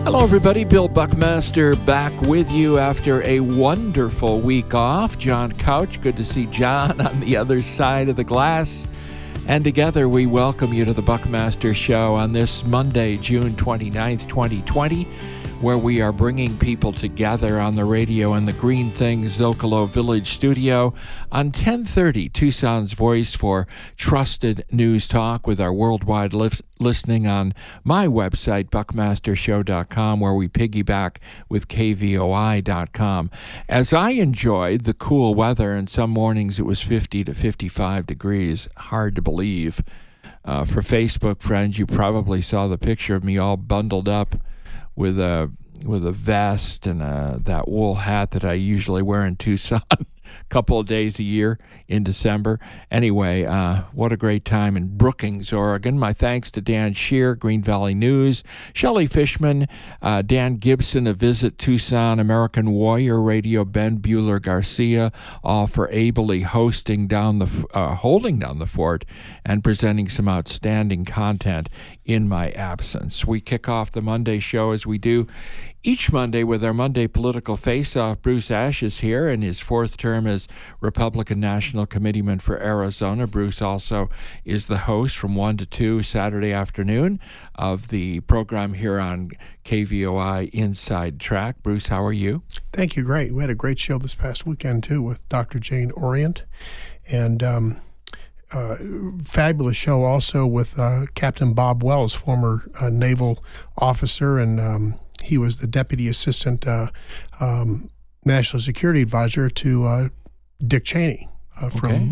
Hello, everybody. Bill Buckmaster back with you after a wonderful week off. John Couch, good to see John on the other side of the glass. And together we welcome you to the Buckmaster Show on this Monday, June 29th, 2020, where we are bringing people together on the radio in the Green Things Zocalo Village studio on 1030 Tucson's Voice for trusted news talk with our worldwide listening on my website, buckmastershow.com, where we piggyback with kvoi.com. As I enjoyed the cool weather, and some mornings it was 50 to 55 degrees, hard to believe. For Facebook friends, you probably saw the picture of me all bundled up with a vest and that wool hat that I usually wear in Tucson a couple of days a year in December. Anyway, what a great time in Brookings, Oregon. My thanks to Dan Shear, Green Valley News, Shelley Fishman, Dan Gibson of Visit Tucson, American Warrior Radio, Ben Bueller Garcia, all for ably holding down the fort and presenting some outstanding content in my absence. We kick off the Monday show as we do each Monday with our Monday Political Face-Off. Bruce Ashe is here in his fourth term as Republican National Committeeman for Arizona. Bruce also is the host from 1 to 2 Saturday afternoon of the program here on KVOI Inside Track. Bruce, how are you? Thank you. Great. We had a great show this past weekend, too, with Dr. Jane Orient. And fabulous show also with Captain Bob Wells, former naval officer, and he was the Deputy Assistant National Security Advisor to Dick Cheney from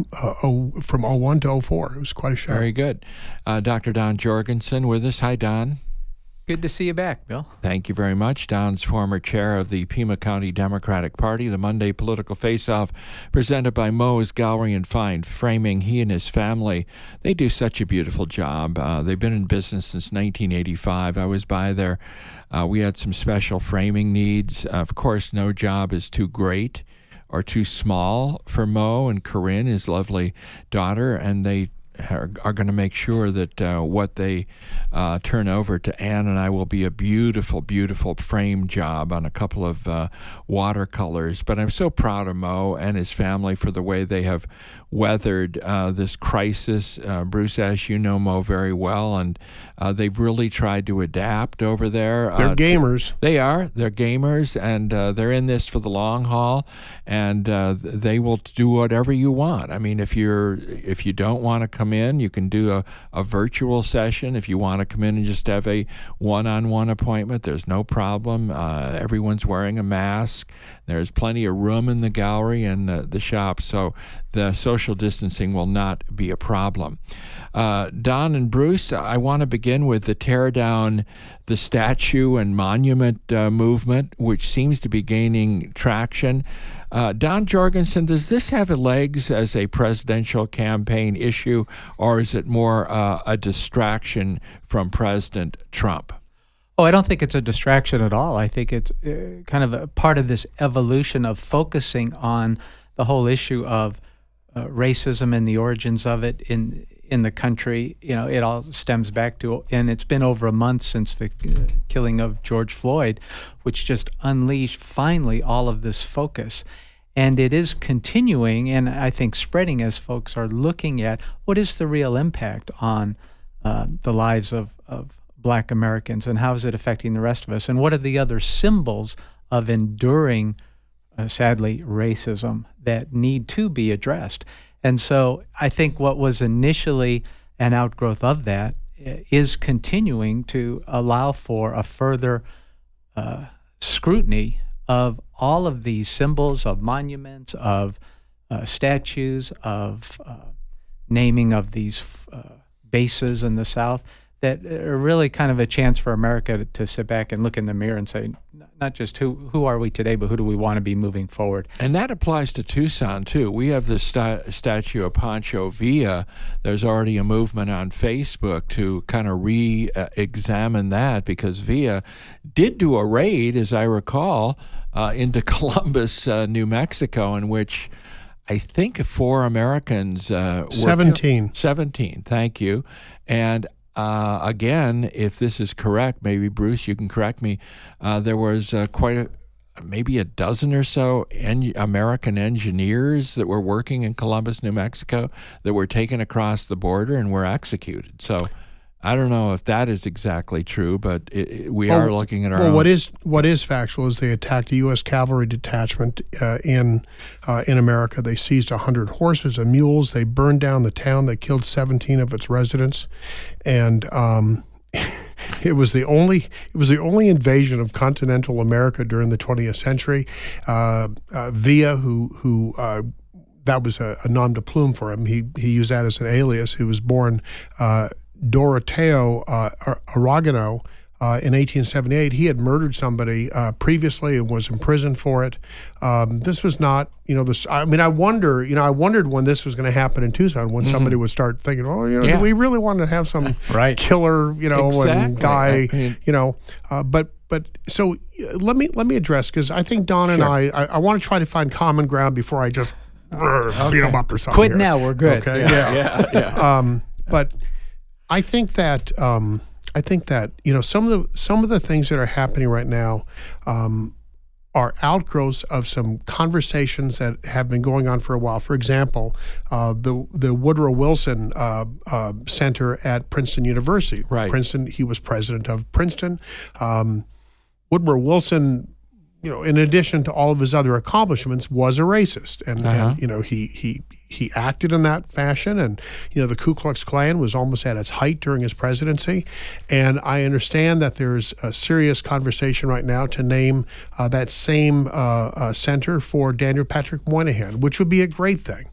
01 to 04. It was quite a show. Very good. Dr. Don Jorgensen with us. Hi, Don. Good to see you back, Bill. Thank you very much. Don's former chair of the Pima County Democratic Party. The Monday Political Face-Off presented by Moe's Gallery and Fine Framing. He and his family, they do such a beautiful job. They've been in business since 1985. I was by there. We had some special framing needs. Of course, no job is too great or too small for Mo and Corinne, his lovely daughter, and they are going to make sure that what they turn over to Ann and I will be a beautiful, beautiful frame job on a couple of watercolors. But I'm so proud of Mo and his family for the way they have weathered this crisis. Bruce, as you know Mo very well, and they've really tried to adapt over there. They're gamers. They are. They're gamers, and they're in this for the long haul, and they will do whatever you want. I mean, if you don't want to come in, you can do a virtual session. If you want to come in and just have a one-on-one appointment, there's no problem. Everyone's wearing a mask. There's plenty of room in the gallery and the shop, so the social distancing will not be a problem. Don and Bruce, I want to begin with the tear down the statue and monument movement, which seems to be gaining traction. Don Jorgensen, does this have legs as a presidential campaign issue, or is it more a distraction from President Trump? Oh, I don't think it's a distraction at all. I think it's kind of a part of this evolution of focusing on the whole issue of racism and the origins of it in the country. You know, it all stems back to, and it's been over a month since the killing of George Floyd, which just unleashed finally all of this focus. And it is continuing, and I think spreading as folks are looking at what is the real impact on the lives of Black Americans, and how is it affecting the rest of us, and what are the other symbols of enduring, sadly, racism that need to be addressed. And so I think what was initially an outgrowth of that is continuing to allow for a further scrutiny of all of these symbols, of monuments, of statues, of naming of these bases in the South, that are really kind of a chance for America to sit back and look in the mirror and say, not just who are we today, but who do we want to be moving forward. And that applies to Tucson, too. We have the statue of Pancho Villa. There's already a movement on Facebook to kind of re-examine that, because Villa did do a raid, as I recall, into Columbus, New Mexico, in which I think 4 Americans were 17. 17, thank you. And again, if this is correct, maybe Bruce, you can correct me. There was maybe a dozen or so American engineers that were working in Columbus, New Mexico, that were taken across the border and were executed. So I don't know if that is exactly true, but we are looking at our own. What is factual is they attacked a U.S. cavalry detachment in America. They seized 100 horses and mules. They burned down the town. They killed 17 of its residents, and it was the only invasion of continental America during the 20th century. Villa, who that was a nom de plume for him. He used that as an alias. He was born Doroteo Aragano in 1878. He had murdered somebody previously and was imprisoned for it. This was not, this. I mean, I wondered when this was going to happen in Tucson, when somebody would start thinking, do we really want to have some killer, and guy, But so let me address, because I think Don and I want to try to find common ground before I just beat them up or something. Quit now, we're good. Okay. Yeah. But I think that some of the things that are happening right now are outgrowths of some conversations that have been going on for a while. For example, the Woodrow Wilson Center at Princeton University. Right. Princeton. He was president of Princeton. Woodrow Wilson, in addition to all of his other accomplishments, was a racist, and he acted in that fashion, and the Ku Klux Klan was almost at its height during his presidency. And I understand that there's a serious conversation right now to name that same center for Daniel Patrick Moynihan, which would be a great thing.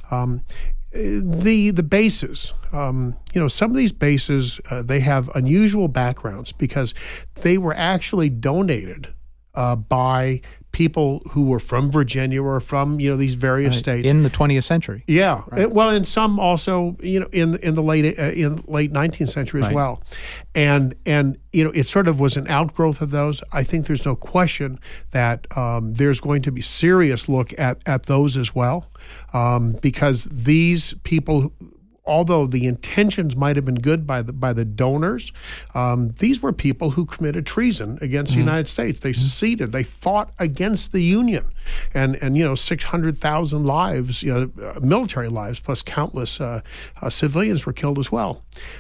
The bases, some of these bases, they have unusual backgrounds because they were actually donated by people who were from Virginia or from these various states in the 20th century. Yeah, well, and some also in the late 19th century as well, and it sort of was an outgrowth of those. I think there's no question that there's going to be serious look at those as well, because these people, although the intentions might have been good by the donors, these were people who committed treason against the United States. They seceded. They fought against the Union, and 600,000 lives, military lives, plus countless civilians were killed as well.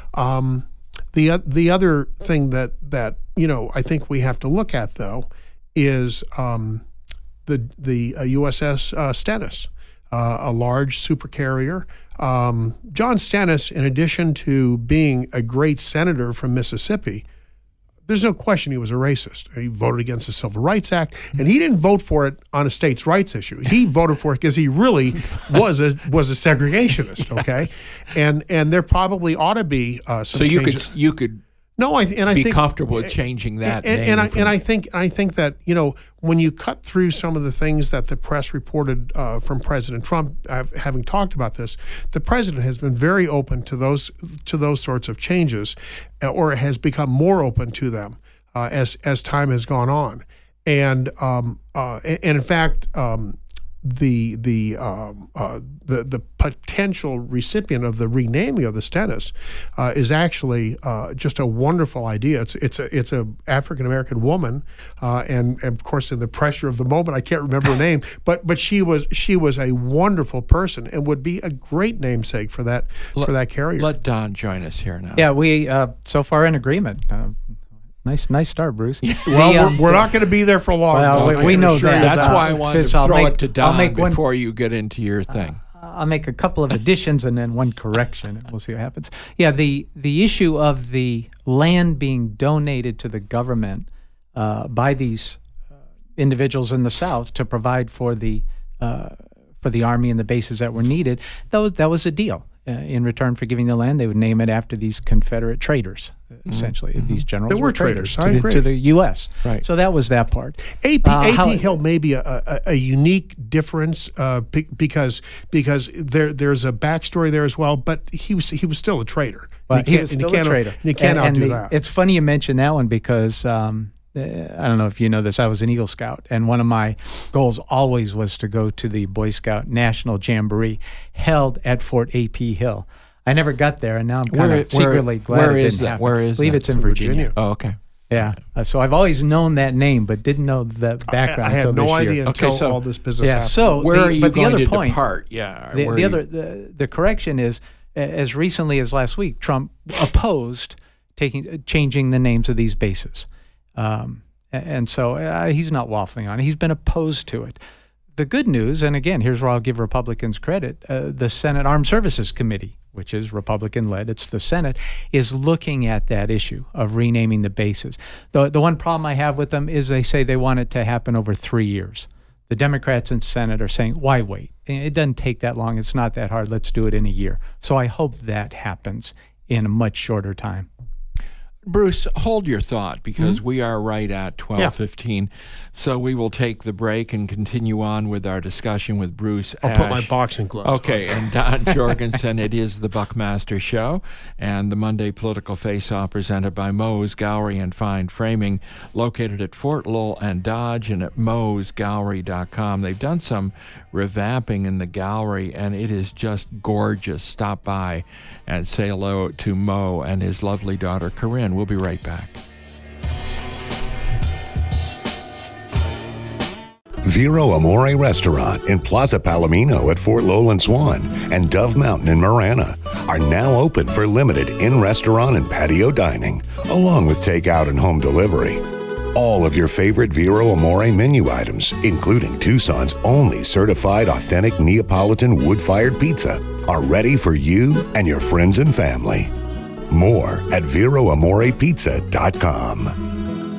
The other thing that I think we have to look at, though, is the USS Stennis, a large supercarrier. John Stennis, in addition to being a great senator from Mississippi, there's no question he was a racist. He voted against the Civil Rights Act, and he didn't vote for it on a states' rights issue. He voted for it because he really was a segregationist. Okay, and there probably ought to be some. So changes. you could. No, I think comfortable with changing that name. And I think that when you cut through some of the things that the press reported from President Trump, having talked about this, the president has been very open to those sorts of changes, or has become more open to them as time has gone on, and in fact. The potential recipient of the renaming of the Stennis is actually just a wonderful idea. It's a African American woman, and of course in the pressure of the moment I can't remember her name, but she was a wonderful person and would be a great namesake for that carrier. Let Don join us here now. Yeah, we so far in agreement. Nice start, Bruce. Well, we're not going to be there for long. Well, we know that. That's why I wanted to throw it to Don before you get into your thing. I'll make a couple of additions and then one correction, and we'll see what happens. Yeah, the issue of the land being donated to the government by these individuals in the South to provide for the Army and the bases that were needed, that was a deal. In return for giving the land, they would name it after these Confederate traitors, essentially. These generals were traitors. I agree. To the U.S. Right. So that was that part. A.P. Hill may be a unique difference because there's a backstory there as well, but he was still a traitor. But he was still a traitor. And you can't outdo that. It's funny you mention that one because I don't know if you know this, I was an Eagle Scout, and one of my goals always was to go to the Boy Scout National Jamboree held at Fort A.P. Hill. I never got there, and now I'm kind of secretly glad it didn't happen. Where is I believe that? it's in Virginia. Oh, okay. Yeah. So I've always known that name, but didn't know the background. I had no idea Okay, until so- all this business Yeah. happened. So Where are you but the going other to point, depart? Yeah. The correction is, as recently as last week, Trump opposed changing the names of these bases, and so he's not waffling on it. He's been opposed to it. The good news, and again, here's where I'll give Republicans credit: the Senate Armed Services Committee, which is Republican-led, it's the Senate, is looking at that issue of renaming the bases. The one problem I have with them is they say they want it to happen over 3 years. The Democrats in Senate are saying, why wait? It doesn't take that long. It's not that hard. Let's do it in a year. So I hope that happens in a much shorter time. Bruce, hold your thought, because we are right at 12:15. So we will take the break and continue on with our discussion with Bruce I'll Ash. put my boxing gloves on. Okay, and Don Jorgensen. It is the Buckmaster Show and the Monday Political Face-Off presented by Moe's Gallery and Fine Framing, located at Fort Lowell and Dodge and at moesgallery.com. They've done some revamping in the gallery, and it is just gorgeous. Stop by and say hello to Moe and his lovely daughter, Corinne. We'll be right back. Vero Amore Restaurant in Plaza Palomino at Fort Lowell and Swan and Dove Mountain in Marana are now open for limited in-restaurant and patio dining, along with takeout and home delivery. All of your favorite Vero Amore menu items, including Tucson's only certified authentic Neapolitan wood-fired pizza, are ready for you and your friends and family. More at VeroAmorePizza.com.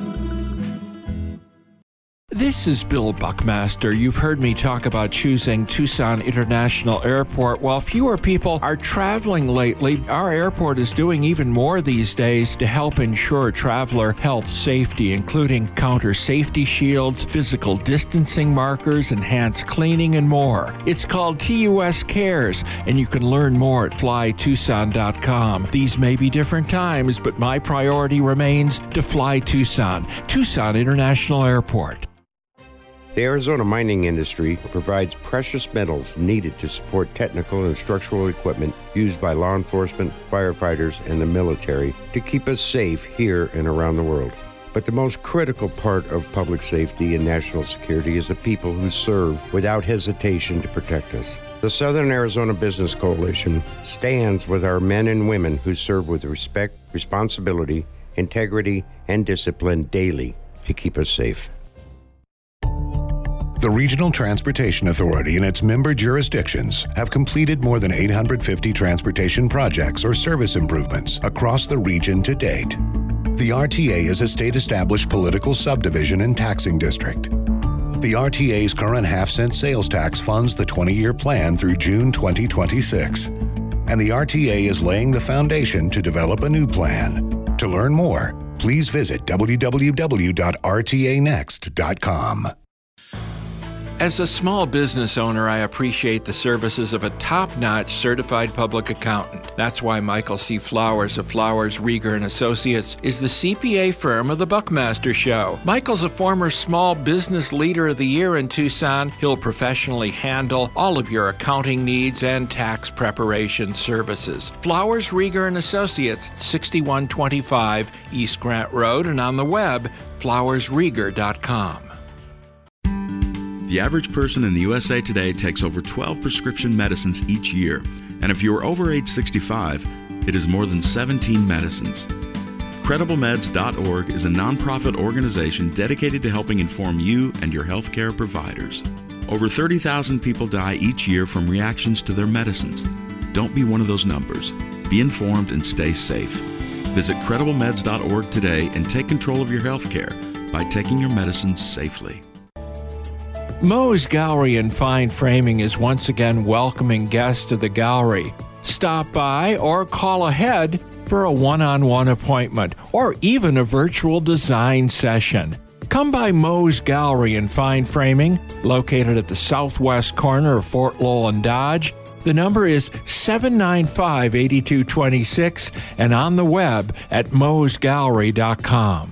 This is Bill Buckmaster. You've heard me talk about choosing Tucson International Airport. While fewer people are traveling lately, our airport is doing even more these days to help ensure traveler health safety, including counter safety shields, physical distancing markers, enhanced cleaning, and more. It's called TUS Cares, and you can learn more at flytucson.com. These may be different times, but my priority remains to fly Tucson. Tucson International Airport. The Arizona mining industry provides precious metals needed to support technical and structural equipment used by law enforcement, firefighters, and the military to keep us safe here and around the world. But the most critical part of public safety and national security is the people who serve without hesitation to protect us. The Southern Arizona Business Coalition stands with our men and women who serve with respect, responsibility, integrity, and discipline daily to keep us safe. The Regional Transportation Authority and its member jurisdictions have completed more than 850 transportation projects or service improvements across the region to date. The RTA is a state-established political subdivision and taxing district. The RTA's current half-cent sales tax funds the 20-year plan through June 2026. And the RTA is laying the foundation to develop a new plan. To learn more, please visit www.rtanext.com. As a small business owner, I appreciate the services of a top-notch certified public accountant. That's why Michael C. Flowers of Flowers, Rieger & Associates is the CPA firm of the Buckmaster Show. Michael's a former Small Business Leader of the Year in Tucson. He'll professionally handle all of your accounting needs and tax preparation services. Flowers, Rieger & Associates, 6125 East Grant Road, and on the web, flowersrieger.com. The average person in the USA today takes over 12 prescription medicines each year, and if you are over age 65, it is more than 17 medicines. CredibleMeds.org is a nonprofit organization dedicated to helping inform you and your healthcare providers. Over 30,000 people die each year from reactions to their medicines. Don't be one of those numbers. Be informed and stay safe. Visit CredibleMeds.org today and take control of your healthcare by taking your medicines safely. Moe's Gallery and Fine Framing is once again welcoming guests to the gallery. Stop by or call ahead for a one-on-one appointment or even a virtual design session. Come by Moe's Gallery and Fine Framing, located at the southwest corner of Fort Lowell and Dodge. The number is 795-8226 and on the web at moesgallery.com.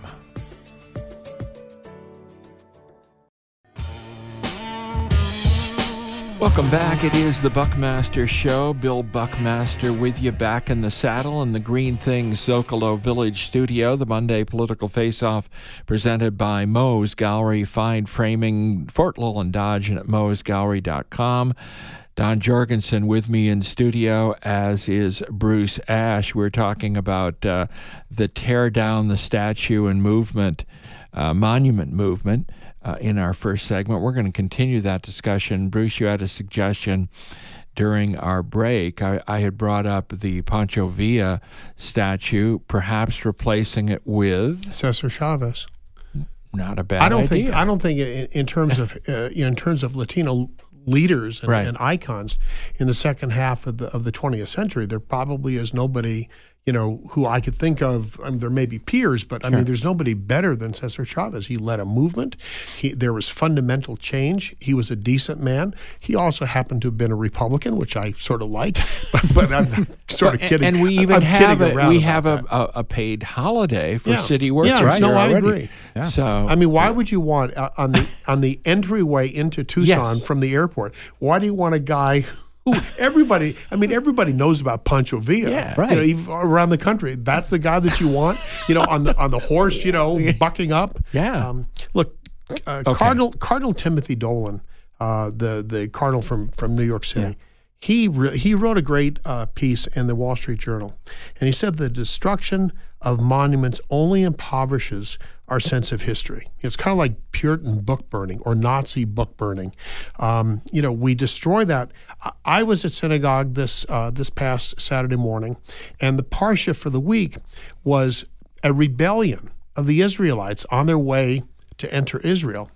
Welcome back. It is the Buckmaster Show. Bill Buckmaster with you, back in the saddle in the Green Things Zocalo Village studio. The Monday Political Face-Off presented by Moe's Gallery. Find framing Fort Lowland Dodge and at moesgallery.com. Don Jorgensen with me in studio, as is Bruce Ash. We're talking about the tear down the statue and movement, monument movement. In our first segment. We're going to continue that discussion. Bruce, you had a suggestion during our break. I had brought up the Pancho Villa statue, perhaps replacing it with Cesar Chavez. Not a bad idea. I don't think in terms of Latino leaders and icons in the second half of the 20th century, there probably is nobody, who I could think of. I mean, there may be peers, but I mean, there's nobody better than Cesar Chavez. He led a movement. There was fundamental change. He was a decent man. He also happened to have been a Republican, which I sort of like, but I'm sort of kidding. And we even have a paid holiday for city workers. Yeah, no, I agree. Yeah. So I mean, why would you want on the entryway into Tucson from the airport? Why do you want a guy who everybody knows about Pancho Villa? Yeah, right. Even around the country, that's the guy that you want. On the horse, bucking up. Yeah. Look, Cardinal Timothy Dolan, the cardinal from New York City. Yeah. He wrote a great piece in the Wall Street Journal, and he said the destruction of monuments only impoverishes our sense of history. It's kind of like Puritan book burning or Nazi book burning. We destroy that. I was at synagogue this past Saturday morning, and the parsha for the week was a rebellion of the Israelites on their way to enter Israel.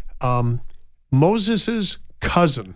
Moses' cousin,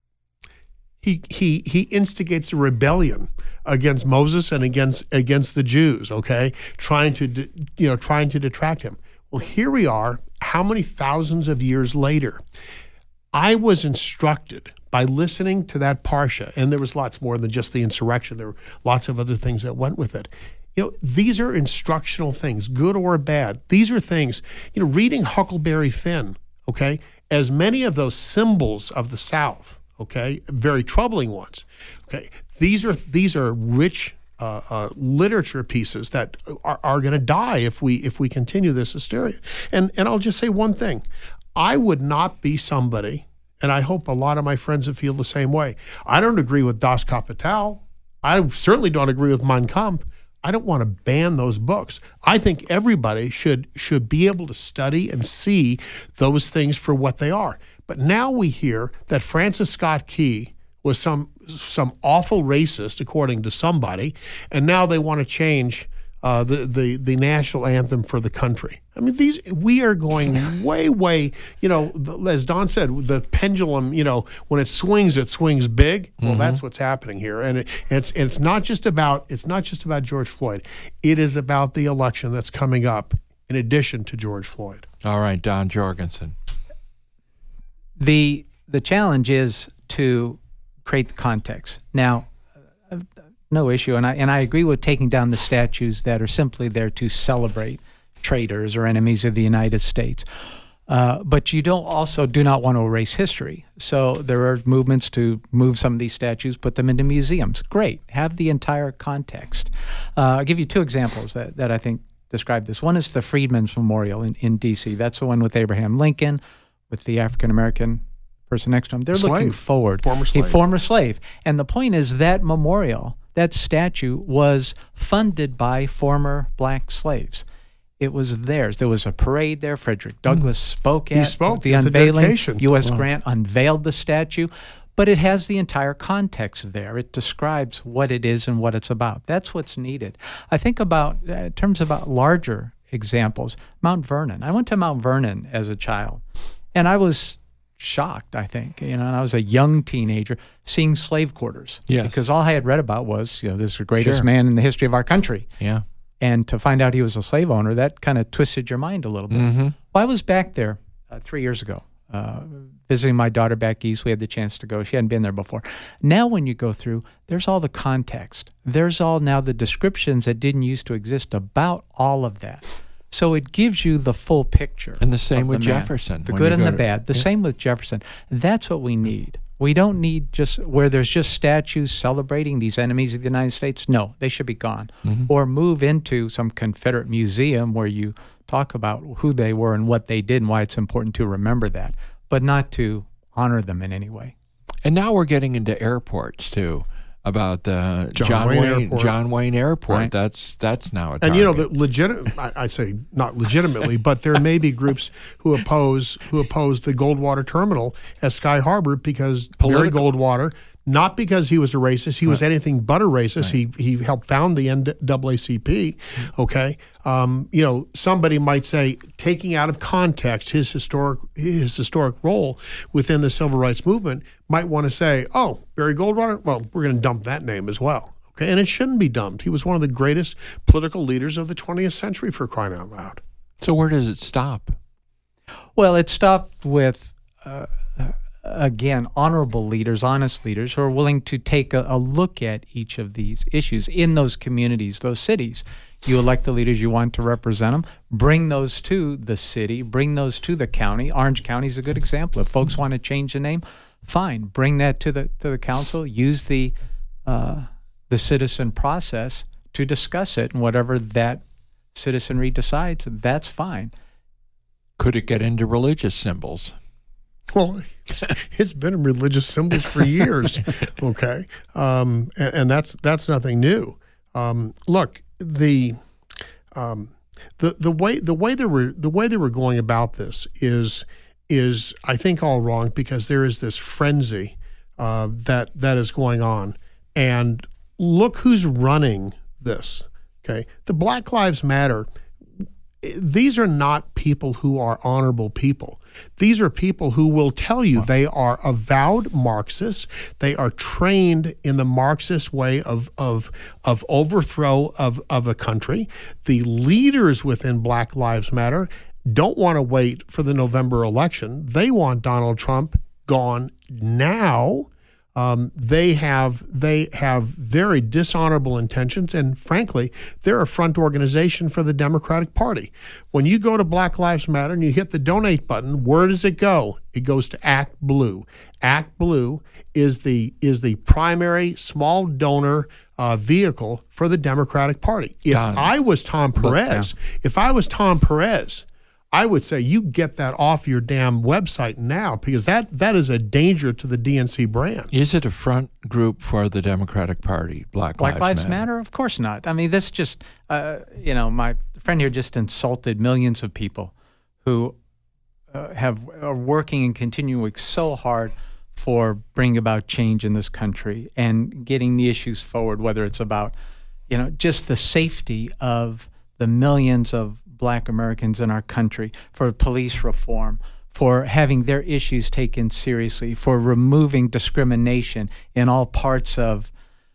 he instigates a rebellion against Moses and against the Jews, okay, trying to detract him. Well, here we are, how many thousands of years later? I was instructed by listening to that parsha, and there was lots more than just the insurrection. There were lots of other things that went with it. These are instructional things, good or bad. These are things, reading Huckleberry Finn, okay, as many of those symbols of the South, okay, very troubling ones, okay, these are rich literature pieces that are going to die if we continue this hysteria. And I'll just say one thing. I would not be somebody, and I hope a lot of my friends would feel the same way. I don't agree with Das Kapital. I certainly don't agree with Mein Kampf. I don't want to ban those books. I think everybody should be able to study and see those things for what they are. But now we hear that Francis Scott Key was some awful racist, according to somebody, and now they want to change the national anthem for the country. I mean, we are going way, as Don said, the pendulum, when it swings big. Well, that's what's happening here. And it's not just about George Floyd. It is about the election that's coming up in addition to George Floyd. All right, Don Jorgensen. The challenge is to create the context. Now, no issue, and I agree with taking down the statues that are simply there to celebrate traitors or enemies of the United States. But you do not want to erase history. So there are movements to move some of these statues, put them into museums. Great. Have the entire context. I'll give you two examples that I think describe this. One is the Freedmen's Memorial in D.C. That's the one with Abraham Lincoln, with the African-American person next to him. They're looking forward. Former slave. And the point is that memorial, that statue, was funded by former black slaves. It was theirs. There was a parade there. Frederick Douglass spoke at the unveiling. U.S. Grant unveiled the statue. But it has the entire context there. It describes what it is and what it's about. That's what's needed. I think about, in terms about larger examples, Mount Vernon. I went to Mount Vernon as a child, and I was shocked, I think, and I was a young teenager, seeing slave quarters. Yes. Because all I had read about was, this is the greatest man in the history of our country. Yeah. And to find out he was a slave owner, that kind of twisted your mind a little bit. Mm-hmm. Well, I was back there 3 years ago, visiting my daughter back east. We had the chance to go. She hadn't been there before. Now when you go through, there's all the context. There's all now the descriptions that didn't used to exist about all of that. So it gives you the full picture. And the same with Jefferson. The good and the bad. The same with Jefferson. That's what we need. We don't need just where there's just statues celebrating these enemies of the United States. No, they should be gone. Or move into some Confederate museum where you talk about who they were and what they did and why it's important to remember that, but not to honor them in any way. And now we're getting into airports too, about the John Wayne Airport. Right. That's now a target. And the I say not legitimately, but there may be groups who oppose the Goldwater terminal at Sky Harbor because Barry Goldwater, not because he was a racist, he was anything but a racist. Right. He helped found the NAACP. Okay, somebody might say, taking out of context his historic role within the civil rights movement, might want to say, oh, Barry Goldwater, well, we're going to dump that name as well. Okay, and it shouldn't be dumped. He was one of the greatest political leaders of the 20th century, for crying out loud. So where does it stop? Well, it stopped with, again, honorable leaders, honest leaders who are willing to take a look at each of these issues in those communities, those cities. You elect the leaders you want to represent them. Bring those to the city. Bring those to the county. Orange County is a good example. If folks want to change the name, fine. Bring that to the council. Use the citizen process to discuss it, and whatever that citizenry decides, that's fine. Could it get into religious symbols? Well, it's been in religious symbols for years, okay, and that's nothing new. Look, the way they were going about this is I think all wrong, because there is this frenzy that is going on, and look who's running this. Okay, the Black Lives Matter. These are not people who are honorable people. These are people who will tell you they are avowed Marxists. They are trained in the Marxist way of overthrow of a country. The leaders within Black Lives Matter don't want to wait for the November election. They want Donald Trump gone now. They have very dishonorable intentions, and frankly, they're a front organization for the Democratic Party. When you go to Black Lives Matter and you hit the donate button, where does it go? It goes to Act Blue. Act Blue is the primary small donor vehicle for the Democratic Party. If I was Tom Perez, I would say you get that off your damn website now, because that is a danger to the DNC brand. Is it a front group for the Democratic Party, Black Lives Matter? Of course not. I mean, this just, my friend here just insulted millions of people who are working and continuing so hard for bringing about change in this country and getting the issues forward, whether it's about, just the safety of the millions of Black Americans in our country, for police reform, for having their issues taken seriously, for removing discrimination in all parts of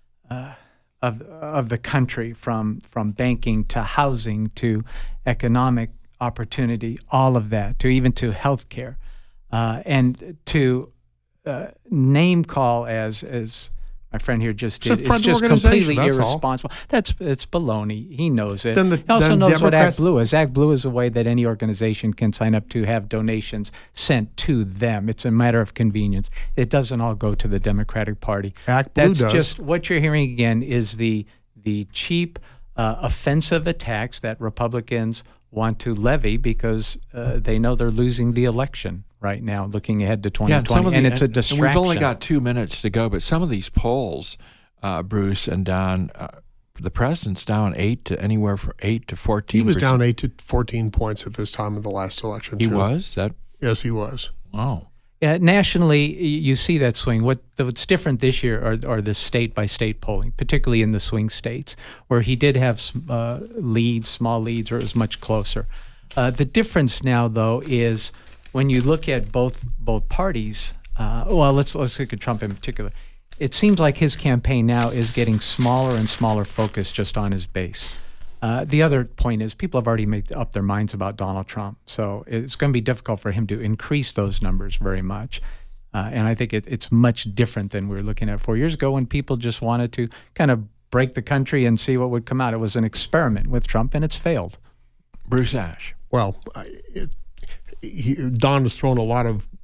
the country, from banking to housing to economic opportunity, all of that, to even to health care, and to name call as my friend here just did. It's just completely irresponsible. It's baloney. He knows it. He also knows what Act Blue is. Act Blue is a way that any organization can sign up to have donations sent to them. It's a matter of convenience. It doesn't all go to the Democratic Party. Act Blue does. That's just what you're hearing again is the cheap, offensive attacks that Republicans want to levy because they know they're losing the election right now, looking ahead to 2020, and it's a distraction. We've only got 2 minutes to go, but some of these polls, Bruce and Don, the president's down anywhere from 8 to 14%. He was down 8 to 14 points at this time of the last election. He was? Yes, he was. Wow. Nationally, you see that swing. What's different this year are the state-by-state polling, particularly in the swing states, where he did have small leads, or it was much closer. The difference now, though, is when you look at both parties, let's look at Trump in particular. It seems like his campaign now is getting smaller and smaller focus just on his base. The other point is people have already made up their minds about Donald Trump, so it's going to be difficult for him to increase those numbers very much. And I think it's much different than we were looking at 4 years ago, when people just wanted to kind of break the country and see what would come out. It was an experiment with Trump, and it's failed. Bruce Ash. Well, Don has thrown a lot of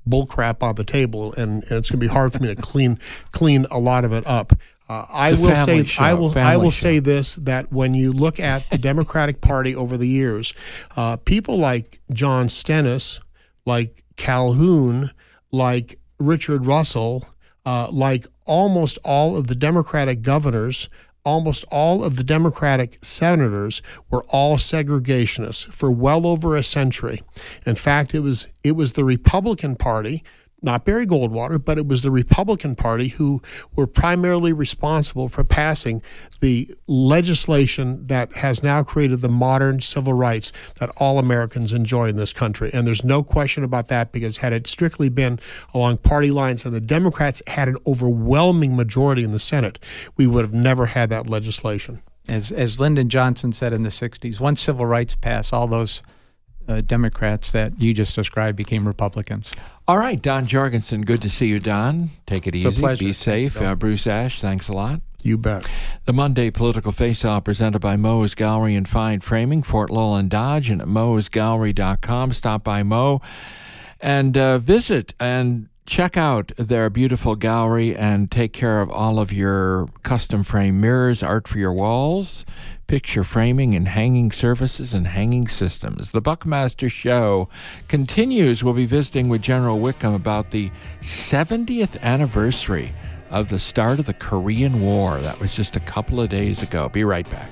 bull crap on the table, and it's going to be hard for me to clean a lot of it up. I will say this, that when you look at the Democratic Party over the years, people like John Stennis, like Calhoun, like Richard Russell, like almost all of the Democratic governors, almost all of the Democratic senators were all segregationists for well over a century. In fact, it was the Republican Party, not Barry Goldwater, but it was the Republican Party who were primarily responsible for passing the legislation that has now created the modern civil rights that all Americans enjoy in this country. And there's no question about that, because had it strictly been along party lines and the Democrats had an overwhelming majority in the Senate, we would have never had that legislation. As Lyndon Johnson said in the 60s, once civil rights passed, all those Democrats that you just described became Republicans. All right, Don Jorgensen, good to see you, Don. Take it easy. It's a pleasure. Be safe. Bruce Ash, thanks a lot. You bet. The Monday Political Face-Off presented by Moe's Gallery and Fine Framing, Fort Lowell and Dodge, and at moesgallery.com. Stop by Moe and visit and check out their beautiful gallery and take care of all of your custom frame mirrors, art for your walls, picture framing and hanging services and hanging systems. The Buckmaster Show continues. We'll be visiting with General Wickham about the 70th anniversary of the start of the Korean War. That was just a couple of days ago. Be right back.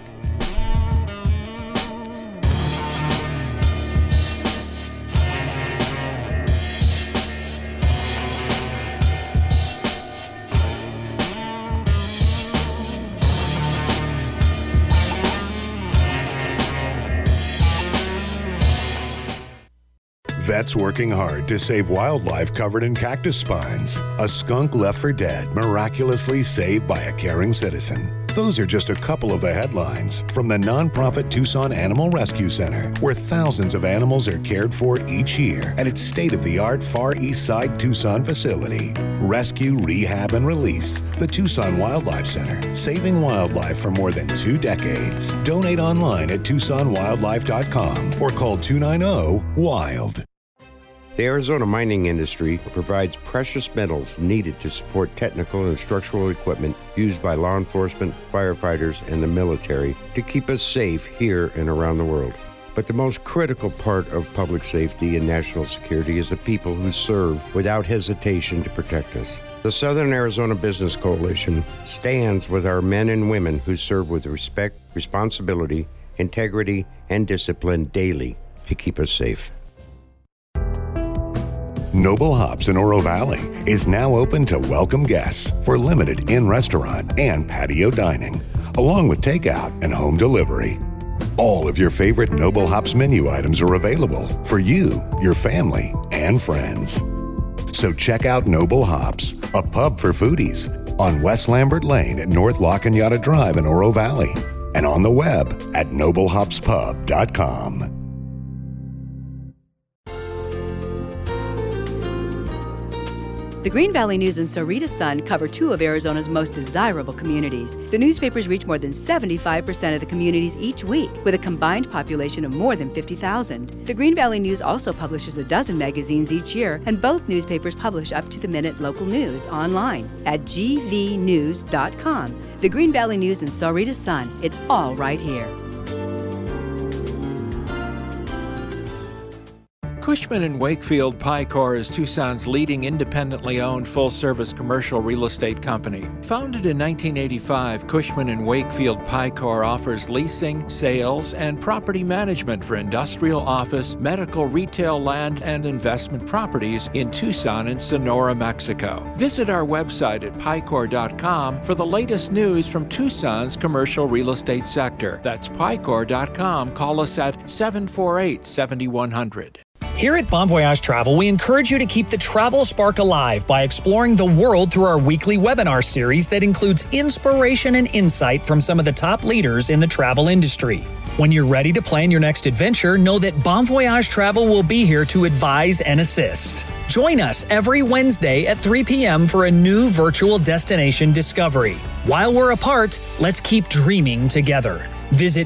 Vets working hard to save wildlife covered in cactus spines. A skunk left for dead, miraculously saved by a caring citizen. Those are just a couple of the headlines from the nonprofit Tucson Animal Rescue Center, where thousands of animals are cared for each year at its state-of-the-art Far East Side Tucson facility. Rescue, rehab, and release. The Tucson Wildlife Center, saving wildlife for more than 2 decades. Donate online at TucsonWildlife.com or call 290-WILD. The Arizona mining industry provides precious metals needed to support technical and structural equipment used by law enforcement, firefighters, and the military to keep us safe here and around the world. But the most critical part of public safety and national security is the people who serve without hesitation to protect us. The Southern Arizona Business Coalition stands with our men and women who serve with respect, responsibility, integrity, and discipline daily to keep us safe. Noble Hops in Oro Valley is now open to welcome guests for limited in-restaurant and patio dining, along with takeout and home delivery. All of your favorite Noble Hops menu items are available for you, your family, and friends. So check out Noble Hops, a pub for foodies, on West Lambert Lane at North La Cañada Drive in Oro Valley, and on the web at noblehopspub.com. The Green Valley News and Sahuarita Sun cover 2 of Arizona's most desirable communities. The newspapers reach more than 75% of the communities each week, with a combined population of more than 50,000. The Green Valley News also publishes a dozen magazines each year, and both newspapers publish up-to-the-minute local news online at gvnews.com. The Green Valley News and Sahuarita Sun, it's all right here. Cushman & Wakefield Picor is Tucson's leading independently owned full-service commercial real estate company. Founded in 1985, Cushman & Wakefield Picor offers leasing, sales, and property management for industrial, office, medical, retail, land, and investment properties in Tucson and Sonora, Mexico. Visit our website at picor.com for the latest news from Tucson's commercial real estate sector. That's picor.com. Call us at 748-7100. Here at Bon Voyage Travel, we encourage you to keep the travel spark alive by exploring the world through our weekly webinar series that includes inspiration and insight from some of the top leaders in the travel industry. When you're ready to plan your next adventure, know that Bon Voyage Travel will be here to advise and assist. Join us every Wednesday at 3 p.m. for a new virtual destination discovery. While we're apart, let's keep dreaming together. Visit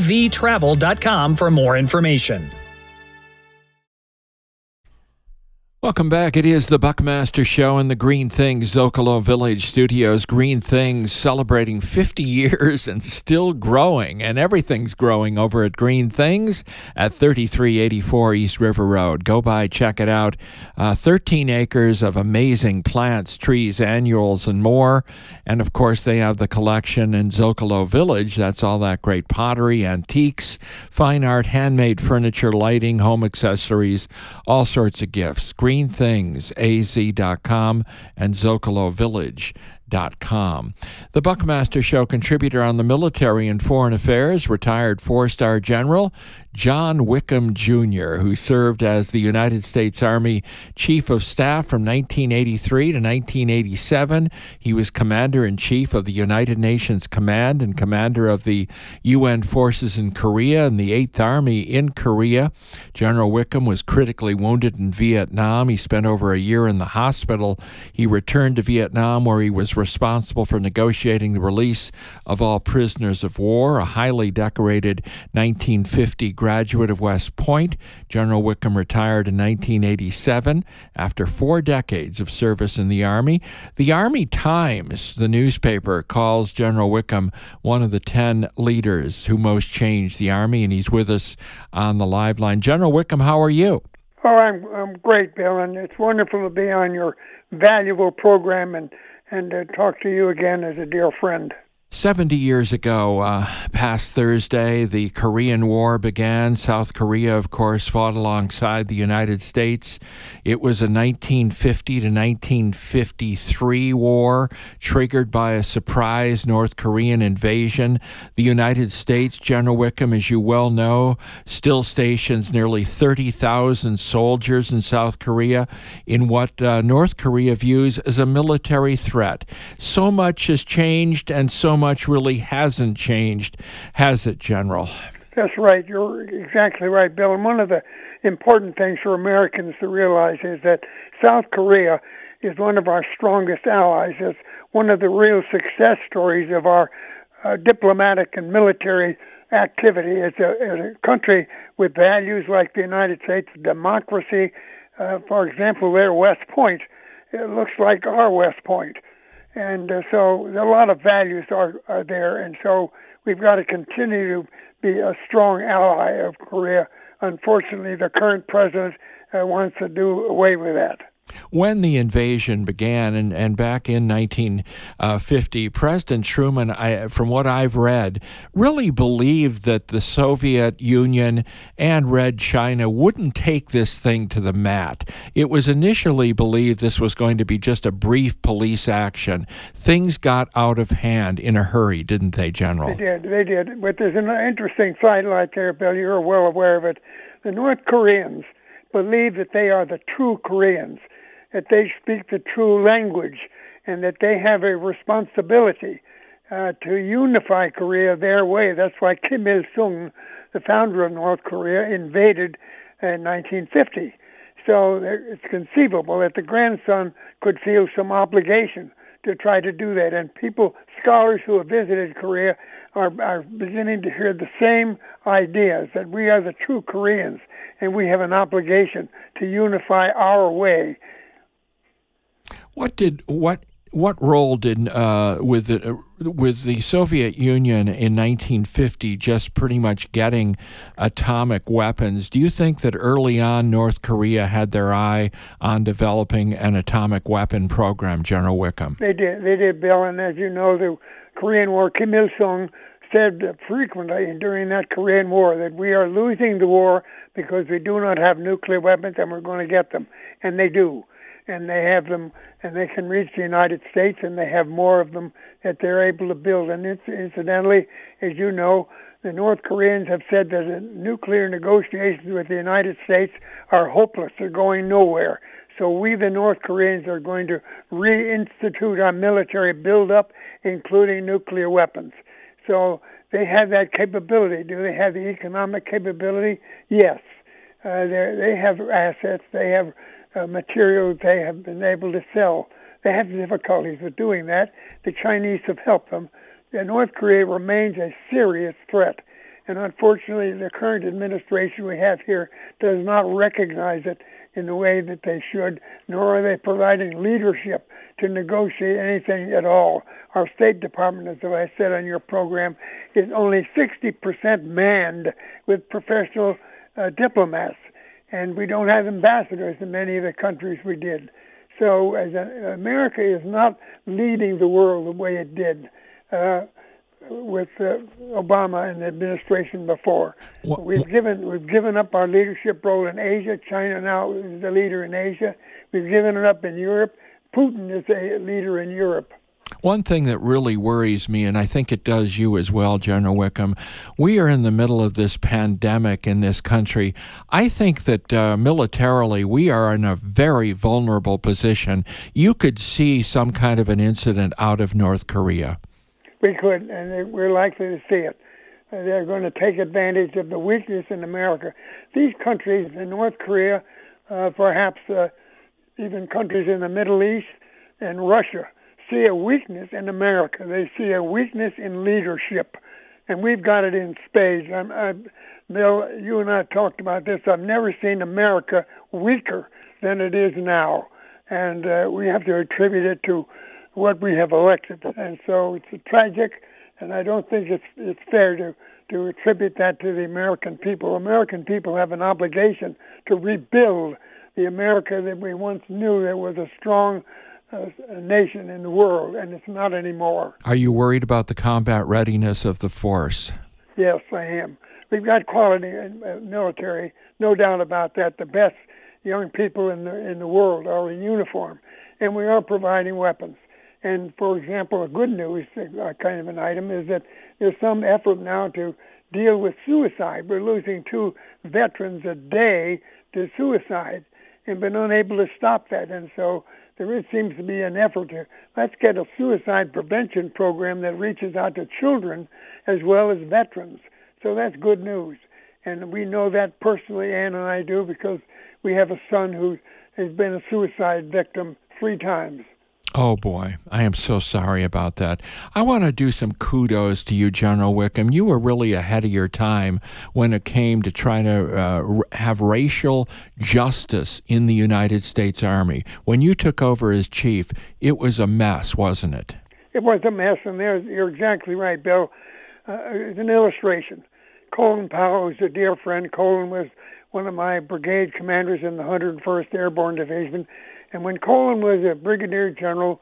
bvtravel.com for more information. Welcome back. It is the Buckmaster Show in the Green Things Zocalo Village Studios. Green Things celebrating 50 years and still growing, and everything's growing over at Green Things at 3384 East River Road. Go by, check it out. 13 acres of amazing plants, trees, annuals, and more. And, of course, they have the collection in Zocalo Village. That's all that great pottery, antiques, fine art, handmade furniture, lighting, home accessories, all sorts of gifts. GreenThingsAZ.com and ZocaloVillage.com. The Buckmaster Show contributor on the military and foreign affairs, retired four-star General John Wickham Jr., who served as the United States Army Chief of Staff from 1983 to 1987. He was Commander-in-Chief of the United Nations Command and Commander of the UN forces in Korea and the 8th Army in Korea. General Wickham was critically wounded in Vietnam. He spent over a year in the hospital. He returned to Vietnam, where he was responsible for negotiating the release of all prisoners of war. A highly decorated 1950 graduate of West Point, General Wickham retired in 1987 after 4 decades of service in the Army. The Army Times, the newspaper, calls General Wickham one of the 10 leaders who most changed the Army, and he's with us on the live line. General Wickham, how are you? Oh, I'm great, Bill, and it's wonderful to be on your valuable program and talk to you again as a dear friend. 70 years ago, past Thursday, the Korean War began. South Korea, of course, fought alongside the United States. It was a 1950 to 1953 war triggered by a surprise North Korean invasion. The United States, General Wickham, as you well know, still stations nearly 30,000 soldiers in South Korea in what North Korea views as a military threat. So much has changed, and so much really hasn't changed, has it, General? That's right. You're exactly right, Bill. And one of the important things for Americans to realize is that South Korea is one of our strongest allies. It's one of the real success stories of our diplomatic and military activity. It's a country with values like the United States, democracy. For example, their West Point, it looks like our West Point. And so a lot of values are there, and so we've got to continue to be a strong ally of Korea. Unfortunately, the current president wants to do away with that. When the invasion began, and back in 1950, President Truman, from what I've read, really believed that the Soviet Union and Red China wouldn't take this thing to the mat. It was initially believed this was going to be just a brief police action. Things got out of hand in a hurry, didn't they, General? They did. But there's an interesting sidelight there, Bill. You're well aware of it. The North Koreans believe that they are the true Koreans, that they speak the true language, and that they have a responsibility to unify Korea their way. That's why Kim Il-sung, the founder of North Korea, invaded in 1950. So it's conceivable that the grandson could feel some obligation to try to do that. And scholars who have visited Korea are beginning to hear the same ideas, that we are the true Koreans, and we have an obligation to unify our way. What role did with the Soviet Union in 1950 just pretty much getting atomic weapons? Do you think that early on North Korea had their eye on developing an atomic weapon program, General Wickham? They did, Bill. And as you know, the Korean War, Kim Il-sung said frequently during that Korean War that we are losing the war because we do not have nuclear weapons, and we're going to get them. And they do. And they have them, and they can reach the United States, and they have more of them that they're able to build. And incidentally, as you know, the North Koreans have said that the nuclear negotiations with the United States are hopeless. They're going nowhere. So we, the North Koreans, are going to reinstitute our military buildup, including nuclear weapons. So they have that capability. Do they have the economic capability? Yes. They have assets. They have materials they have been able to sell. They have difficulties with doing that. The Chinese have helped them. North Korea remains a serious threat. And unfortunately, the current administration we have here does not recognize it in the way that they should, nor are they providing leadership to negotiate anything at all. Our State Department, as I said on your program, is only 60% manned with professional diplomats, and we don't have ambassadors in many of the countries we did. So America is not leading the world the way it did with Obama and the administration before. We've given up our leadership role in Asia. China now is the leader in Asia. We've given it up in Europe. Putin is a leader in Europe. One thing that really worries me, and I think it does you as well, General Wickham, we are in the middle of this pandemic in this country. I think that militarily we are in a very vulnerable position. You could see some kind of an incident out of North Korea. We could, and we're likely to see it. They're going to take advantage of the weakness in America. These countries, in North Korea, perhaps even countries in the Middle East and Russia, see a weakness in America. They see a weakness in leadership, and we've got it in spades. Bill, you and I talked about this. I've never seen America weaker than it is now, and we have to attribute it to what we have elected. And so it's tragic, and I don't think it's fair to attribute that to the American people. American people have an obligation to rebuild the America that we once knew that was a strong nation in the world, and it's not anymore. Are you worried about the combat readiness of the force? Yes, I am. We've got quality in military, no doubt about that. The best young people in the world are in uniform, and we are providing weapons. And, for example, a good news kind of an item is that there's some effort now to deal with suicide. We're losing 2 veterans a day to suicide and been unable to stop that. And so there seems to be an effort to, let's get a suicide prevention program that reaches out to children as well as veterans. So that's good news. And we know that personally, Ann and I do, because we have a son who has been a suicide victim 3 times. Oh, boy. I am so sorry about that. I want to do some kudos to you, General Wickham. You were really ahead of your time when it came to trying to have racial justice in the United States Army. When you took over as chief, it was a mess, wasn't it? It was a mess, and you're exactly right, Bill. It's an illustration. Colin Powell is a dear friend. Colin was one of my brigade commanders in the 101st Airborne Division. And when Colin was a brigadier general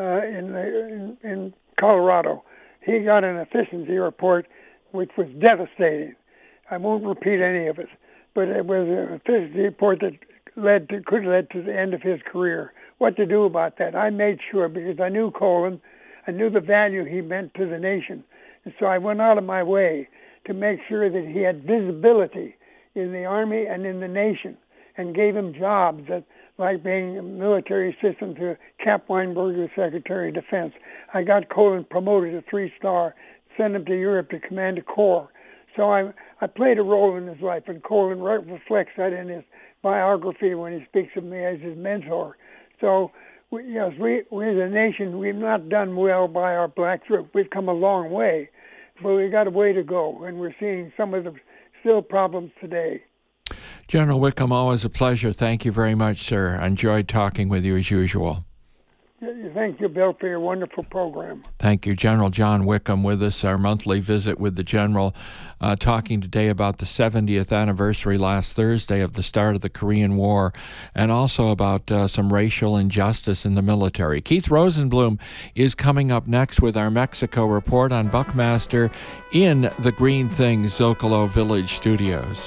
in Colorado, he got an efficiency report which was devastating. I won't repeat any of it, but it was an efficiency report that could lead to the end of his career. What to do about that? I made sure, because I knew Colin, I knew the value he meant to the nation, and so I went out of my way to make sure that he had visibility in the Army and in the nation, and gave him jobs that, like being a military assistant to Cap Weinberger, the Secretary of Defense. I got Colin promoted to 3-star, sent him to Europe to command a corps. So I played a role in his life, and Colin reflects that in his biography when he speaks of me as his mentor. So, we as a nation, we've not done well by our black troops. We've come a long way, but we've got a way to go, and we're seeing some of the still problems today. General Wickham, always a pleasure. Thank you very much, sir. I enjoyed talking with you as usual. Thank you, Bill, for your wonderful program. Thank you. General John Wickham with us, our monthly visit with the General, talking today about the 70th anniversary last Thursday of the start of the Korean War, and also about some racial injustice in the military. Keith Rosenblum is coming up next with our Mexico report on Buckmaster in the Green Things Zocalo Village studios.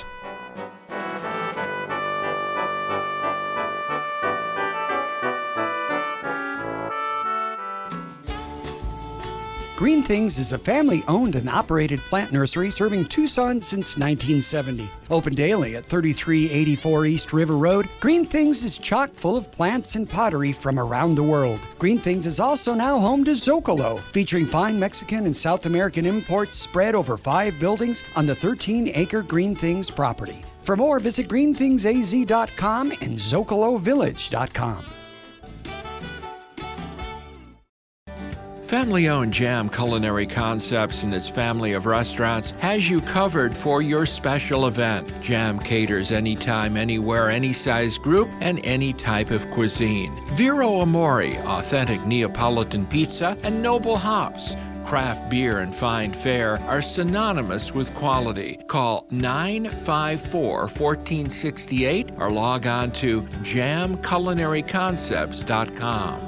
Green Things is a family-owned and operated plant nursery serving Tucson since 1970. Open daily at 3384 East River Road, Green Things is chock full of plants and pottery from around the world. Green Things is also now home to Zocalo, featuring fine Mexican and South American imports spread over 5 buildings on the 13-acre Green Things property. For more, visit greenthingsaz.com and zocalovillage.com. Family-owned Jam Culinary Concepts and its family of restaurants has you covered for your special event. Jam caters anytime, anywhere, any size group, and any type of cuisine. Vero Amore, authentic Neapolitan pizza, and Noble Hops, craft beer and fine fare, are synonymous with quality. Call 954-1468 or log on to jamculinaryconcepts.com.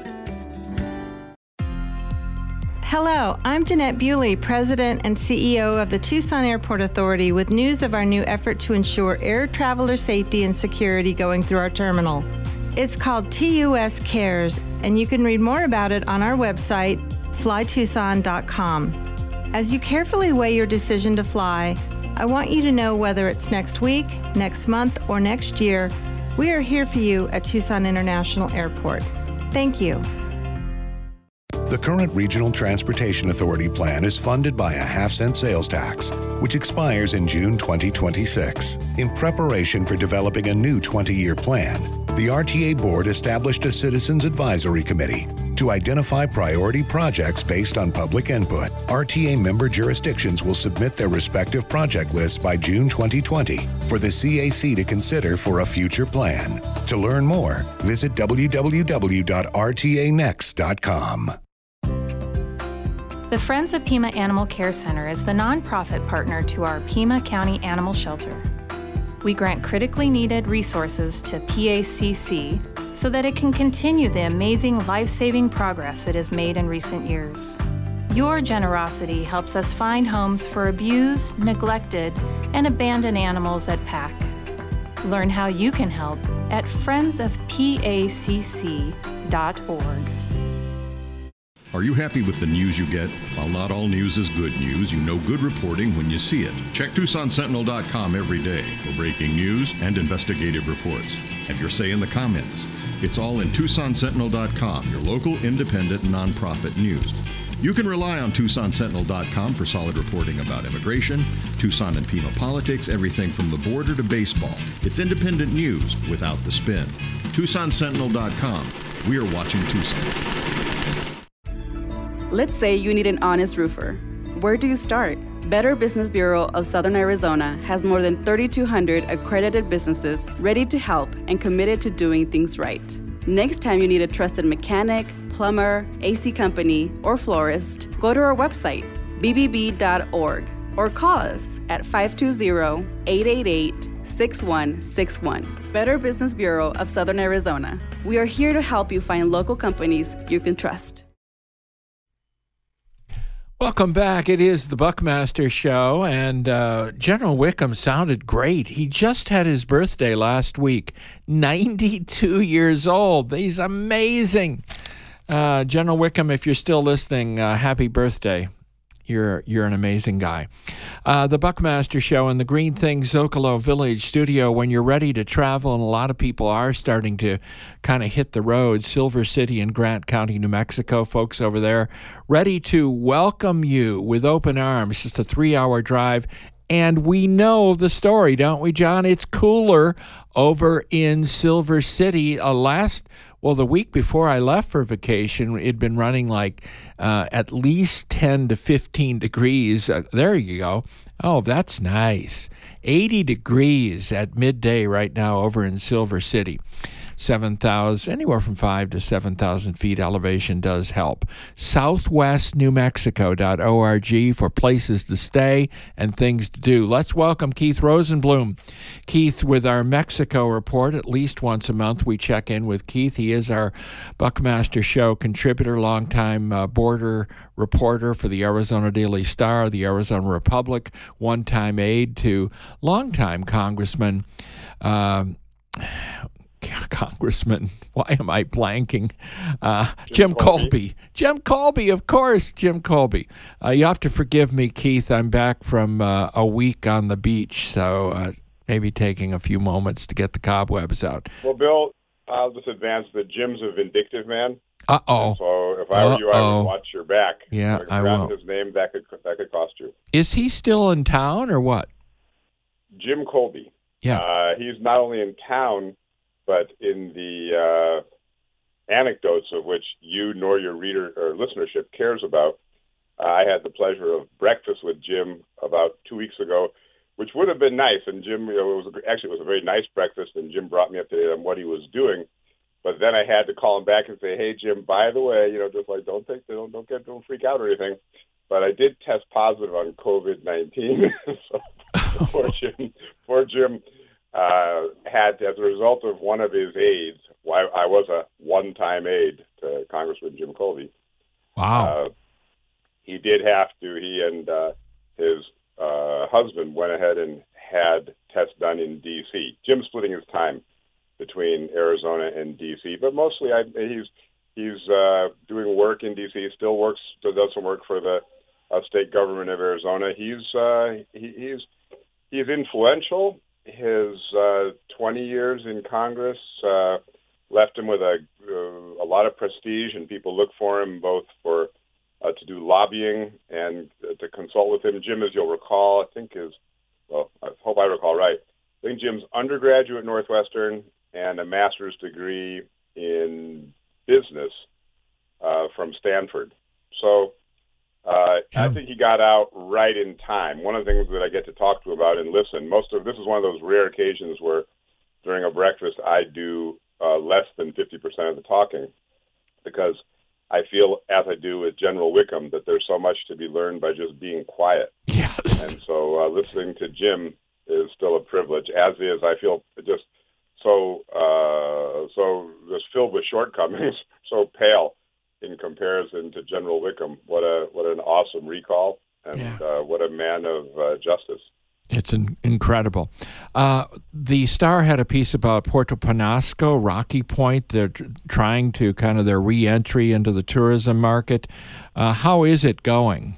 Hello, I'm Jeanette Bewley, President and CEO of the Tucson Airport Authority, with news of our new effort to ensure air traveler safety and security going through our terminal. It's called TUS Cares, and you can read more about it on our website, flytucson.com. As you carefully weigh your decision to fly, I want you to know whether it's next week, next month, or next year, we are here for you at Tucson International Airport. Thank you. The current Regional Transportation Authority plan is funded by a half-cent sales tax, which expires in June 2026. In preparation for developing a new 20-year plan, the RTA Board established a Citizens Advisory Committee to identify priority projects based on public input. RTA member jurisdictions will submit their respective project lists by June 2020 for the CAC to consider for a future plan. To learn more, visit www.rtanext.com. The Friends of Pima Animal Care Center is the nonprofit partner to our Pima County Animal Shelter. We grant critically needed resources to PACC so that it can continue the amazing life-saving progress it has made in recent years. Your generosity helps us find homes for abused, neglected, and abandoned animals at PAC. Learn how you can help at friendsofpacc.org. Are you happy with the news you get? While not all news is good news, you know good reporting when you see it. Check TucsonSentinel.com every day for breaking news and investigative reports. Have your say in the comments. It's all in TucsonSentinel.com, your local independent nonprofit news. You can rely on TucsonSentinel.com for solid reporting about immigration, Tucson and Pima politics, everything from the border to baseball. It's independent news without the spin. TucsonSentinel.com. We are watching Tucson. Let's say you need an honest roofer. Where do you start? Better Business Bureau of Southern Arizona has more than 3,200 accredited businesses ready to help and committed to doing things right. Next time you need a trusted mechanic, plumber, AC company, or florist, go to our website, bbb.org, or call us at 520-888-6161. Better Business Bureau of Southern Arizona. We are here to help you find local companies you can trust. Welcome back. It is the Buckmaster Show, and General Wickham sounded great. He just had his birthday last week, 92 years old. He's amazing. General Wickham, if you're still listening, happy birthday. You're an amazing guy. The Buckmaster Show in the Green Things Zocalo Village studio. When you're ready to travel, and a lot of people are starting to kind of hit the road, Silver City and Grant County, New Mexico, folks over there, ready to welcome you with open arms. Just a 3-hour drive. And we know the story, don't we, John? It's cooler over in Silver City. The week before I left for vacation, it'd been running like at least 10 to 15 degrees. There you go. Oh, that's nice. 80 degrees at midday right now over in Silver City. 7,000, anywhere from 5,000 to 7,000 feet elevation does help. southwestnewmexico.org for places to stay and things to do. Let's welcome Keith Rosenblum. Keith with our Mexico report. At least once a month we check in with Keith. He is our Buckmaster Show contributor, longtime border reporter for the Arizona Daily Star, the Arizona Republic, one-time aide to longtime Congressman Congressman, why am I blanking? Jim Colby. Jim Colby, of course, Jim Colby. You have to forgive me, Keith. I'm back from a week on the beach, so maybe taking a few moments to get the cobwebs out. Well, Bill, I'll just advance that Jim's a vindictive man. Uh-oh. So if I were you, I would watch your back. Yeah, I will. His name, that could cost you. Is he still in town or what? Jim Colby. Yeah. He's not only in town, but in the anecdotes of which you nor your reader or listenership cares about. I had the pleasure of breakfast with Jim about 2 weeks ago, which would have been nice. And Jim, it was a very nice breakfast, and Jim brought me up to date on what he was doing. But then I had to call him back and say, "Hey, Jim, by the way, just like don't freak out or anything." But I did test positive on COVID-19. So poor Jim had, as a result of one of his aides. I was a one-time aide to Congressman Jim Colby. Wow. He did have to. He and his husband went ahead and had tests done in D.C. Jim's splitting his time between Arizona and D.C., but mostly he's doing work in D.C. He still does some work for the state government of Arizona. He's influential. His 20 years in Congress left him with a lot of prestige, and people look for him both for to do lobbying and to consult with him. Jim, as you'll recall, I hope I recall right. I think Jim's undergraduate at Northwestern and a master's degree in business from Stanford. So I think he got out right in time. One of the things that I get to talk to about and listen, this is one of those rare occasions where during a breakfast I do less than 50% of the talking, because I feel, as I do with General Wickham, that there's so much to be learned by just being quiet. Yes. And so listening to Jim is still a privilege, as is, I feel, just so just filled with shortcomings, so pale in comparison to General Wickham. What an awesome recall, and what a man of justice. It's incredible. The Star had a piece about Puerto Penasco, Rocky Point. They're trying to kind of their re-entry into the tourism market. How is it going?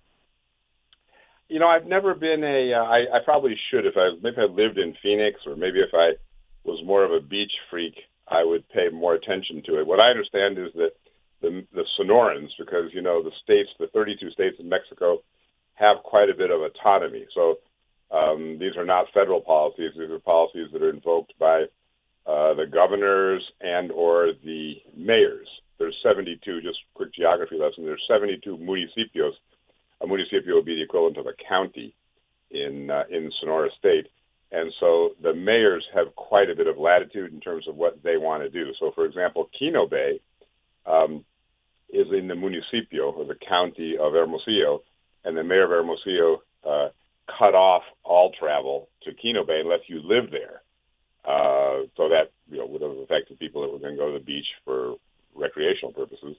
I've never been I probably should. Maybe I lived in Phoenix, or maybe if I was more of a beach freak, I would pay more attention to it. What I understand is that the Sonorans, because, the 32 states in Mexico have quite a bit of autonomy. So these are not federal policies. These are policies that are invoked by the governors and or the mayors. There's 72, just quick geography lesson, there's 72 municipios. A municipio would be the equivalent of a county in Sonora State. And so the mayors have quite a bit of latitude in terms of what they want to do. So, for example, Quino Bay is in the municipio, or the county of Hermosillo, and the mayor of Hermosillo cut off all travel to Quino Bay unless you live there. So that would have affected people that were going to go to the beach for recreational purposes.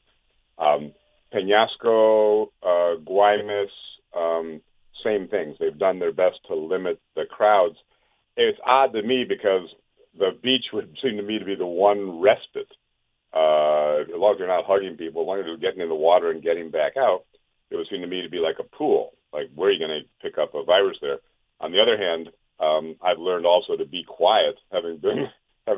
Peñasco, Guaymas, same things. They've done their best to limit the crowds. It's odd to me because the beach would seem to me to be the one respite. As long as you're not hugging people, as long as you're getting in the water and getting back out, it would seem to me to be like a pool. Like, where are you going to pick up a virus there? On the other hand, I've learned also to be quiet, having been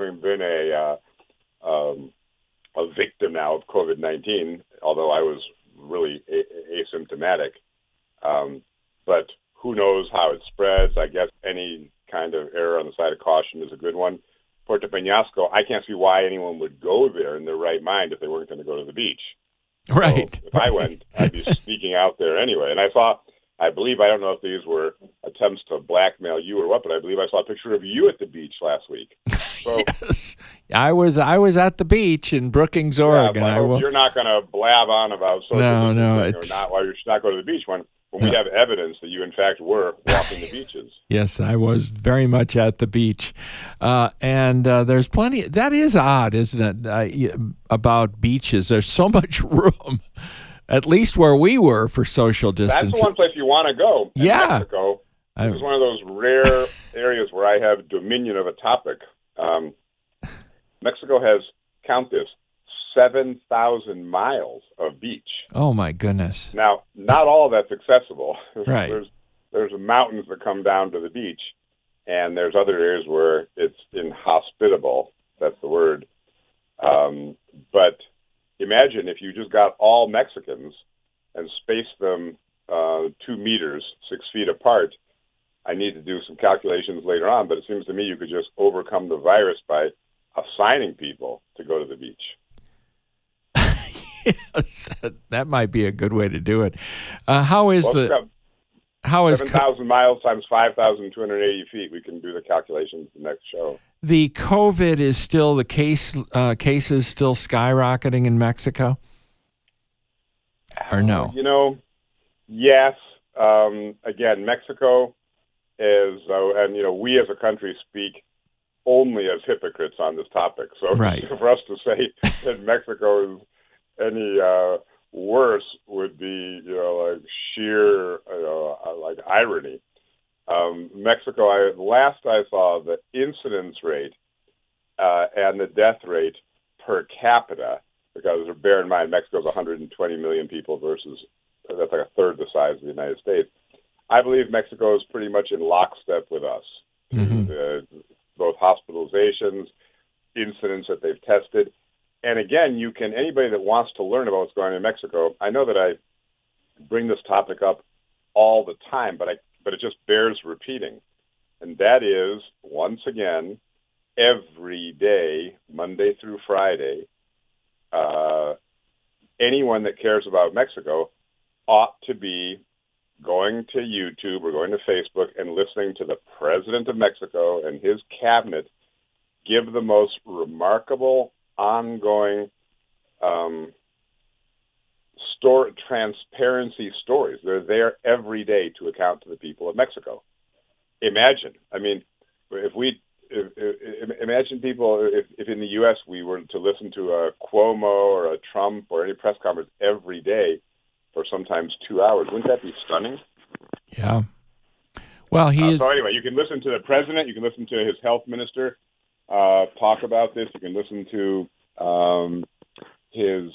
a victim now of COVID-19, although I was really asymptomatic. But who knows how it spreads? I guess any kind of error on the side of caution is a good one. Puerto Peñasco, I can't see why anyone would go there in their right mind if they weren't going to go to the beach. Right. So if I went, I'd be sneaking out there anyway. And I don't know if these were attempts to blackmail you or what, but I believe I saw a picture of you at the beach last week. So, yes. I was at the beach in Brookings, Oregon. I hope you're not going to blab on about social distancing or not, why you should not go to the beach when we have evidence that you, in fact, were walking the beaches. Yes, I was very much at the beach. And there's plenty. That is odd, isn't it, about beaches? There's so much room, at least where we were, for social distancing. That's the one place you want to go. And yeah. Mexico is one of those rare areas where I have dominion of a topic. Mexico has, count this, 7,000 miles of beach. Oh, my goodness. Now, not all of that's accessible. Right. There's mountains that come down to the beach, and there's other areas where it's inhospitable. That's the word. But imagine if you just got all Mexicans and spaced them 2 meters, 6 feet apart. I need to do some calculations later on, but it seems to me you could just overcome the virus by assigning people to go to the beach. Yes, that might be a good way to do it. How is 7,000 miles times 5,280 feet? We can do the calculations the next show. The COVID is still the cases still skyrocketing in Mexico, or no? Yes. Again, Mexico is, and we as a country speak only as hypocrites on this topic. So right. For us to say that Mexico is any worse would be, like sheer, like irony. Mexico, last I saw, the incidence rate and the death rate per capita, because bear in mind Mexico is 120 million people versus that's like a third the size of the United States. I believe Mexico is pretty much in lockstep with us. Mm-hmm. Both hospitalizations, incidents that they've tested. And again, anybody that wants to learn about what's going on in Mexico, I know that I bring this topic up all the time, but it just bears repeating. And that is, once again, every day, Monday through Friday, anyone that cares about Mexico ought to be going to YouTube or going to Facebook and listening to the President of Mexico and his cabinet give the most remarkable, ongoing transparency stories. They're there every day to account to the people of Mexico. Imagine, imagine people, if in the U.S. we were to listen to a Cuomo or a Trump or any press conference every day for sometimes 2 hours. Wouldn't that be stunning? Yeah. Well, So anyway, you can listen to the president. You can listen to his health minister talk about this. You can listen to his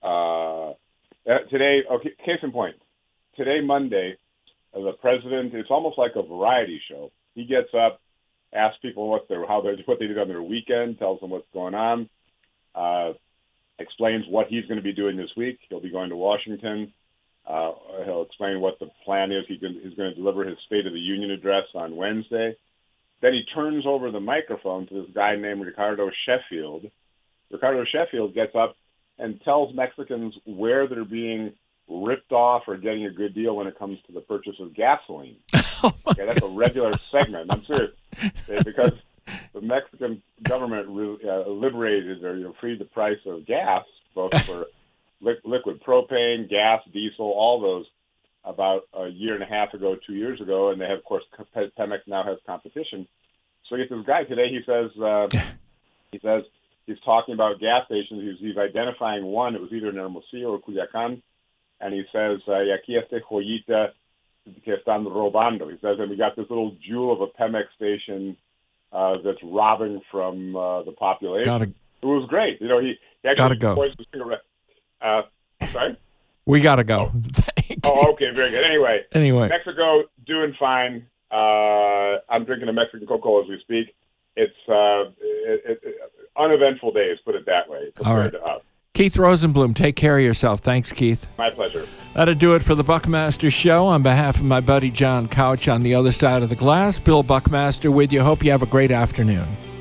today. Okay, case in point. Today, Monday, the president. It's almost like a variety show. He gets up, asks people what they did on their weekend, tells them what's going on, explains what he's going to be doing this week. He'll be going to Washington. He'll explain what the plan is. He's going to deliver his State of the Union address on Wednesday. Then he turns over the microphone to this guy named Ricardo Sheffield. Ricardo Sheffield gets up and tells Mexicans where they're being ripped off or getting a good deal when it comes to the purchase of gasoline. Okay, that's a regular segment. I'm serious. Because the Mexican government liberated or freed the price of gas, both for liquid propane, gas, diesel, all those, about a year and a half ago, 2 years ago, and they have, of course, Pemex now has competition. So you get this guy today. He says he's talking about gas stations. He's identifying one. It was either in Hermosillo or Culiacan, and he says, "Aquí este joyita que están robando." He says, and we got this little jewel of a Pemex station that's robbing from the population. It was great. He actually gotta go. Sorry? We got to go. Okay, very good. Anyway, Anyway. Mexico doing fine. I'm drinking a Mexican Coca-Cola as we speak. It's uneventful days, put it that way, compared to us. Keith Rosenblum, take care of yourself. Thanks, Keith. My pleasure. That'll do it for the Buckmaster Show. On behalf of my buddy John Couch on the other side of the glass, Bill Buckmaster with you. Hope you have a great afternoon.